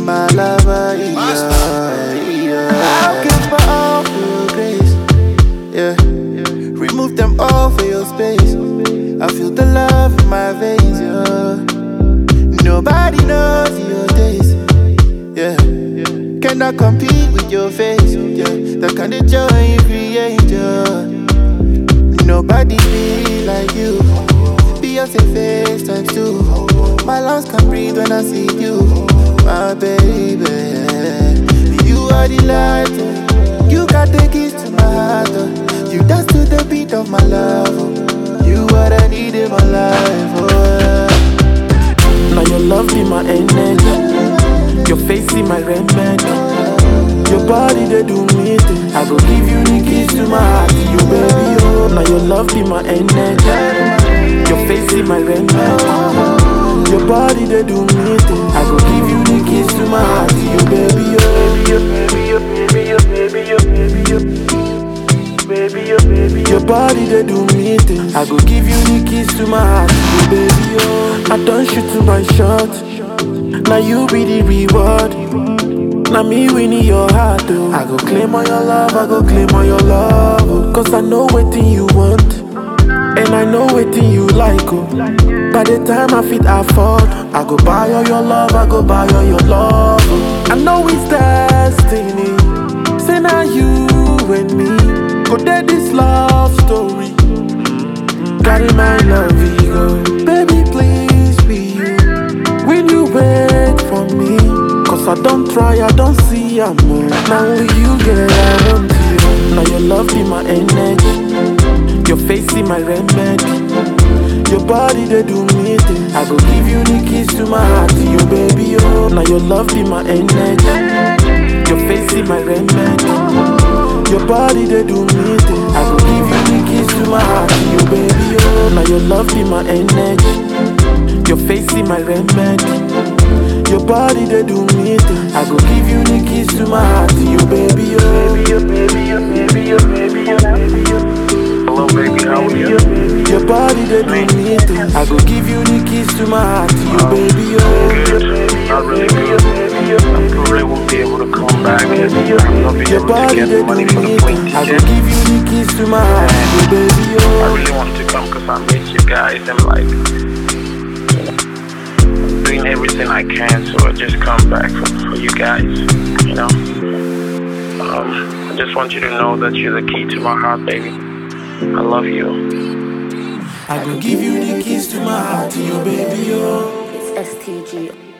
my lover, yeah. I'll give my all for your grace, yeah. Remove them all for your space. I feel the love in my veins, yeah. Nobody knows your days, yeah. Cannot compete with your face, yeah. The kind of joy you create, yeah. Nobody be like you. Beyonce face times 2. My lungs can breathe when I see you, my baby. You are the light, you got the keys to my heart. You dance to the beat of my love. You what I need in my life. Now your love be my energy, your face in my remedy. Your body they do me things. I go give you the keys to my heart, you baby. Oh, now your love be my energy, your face in my remedy. Your body they do me things. I go give you the keys to my heart, you baby. Oh, your body they do me things. I go give you the keys to my heart, you baby. Oh, I don't shoot to my shot. Now you be the reward. Now me winning your heart, oh. I go claim all your love, I go claim all your love, oh. Cause I know waiting you want, and I know waiting you like, oh. By the time I fit afford, I go buy all your love, I go buy all your love, oh. I know it's destiny. Say now you and me go there this love story. Carry my love, ego. Baby, please be you. Will you wait for me? Cause I don't try, I don't see I'm more. Now only you get I want you. Now your love be my energy, your face in my remedy. Your body they do me things. I go give you the keys to my heart, you baby. Oh, now your love be my energy, your face in my remedy. Your body they do me things. I go give you the keys to my heart, you baby. Oh, now your love be my energy, your face in my remedy. Your body they do me things. I go give you the keys to my heart, you baby. Oh, hello baby, how are you? Your body they do me things. I go give you the keys to my heart, you baby. Oh, good, not really good. I probably won't be able to come back. I'm not being your able body to they get money do for me the plane things. I go ticket. give you the keys to my heart, you baby. I Oh, really want to come because I miss you guys and like doing everything I can, so I just come back for you guys, you know. I just want you to know that you're the key to my heart, baby. I love you. I go give you the keys to my heart, you baby. Oh, It's STG.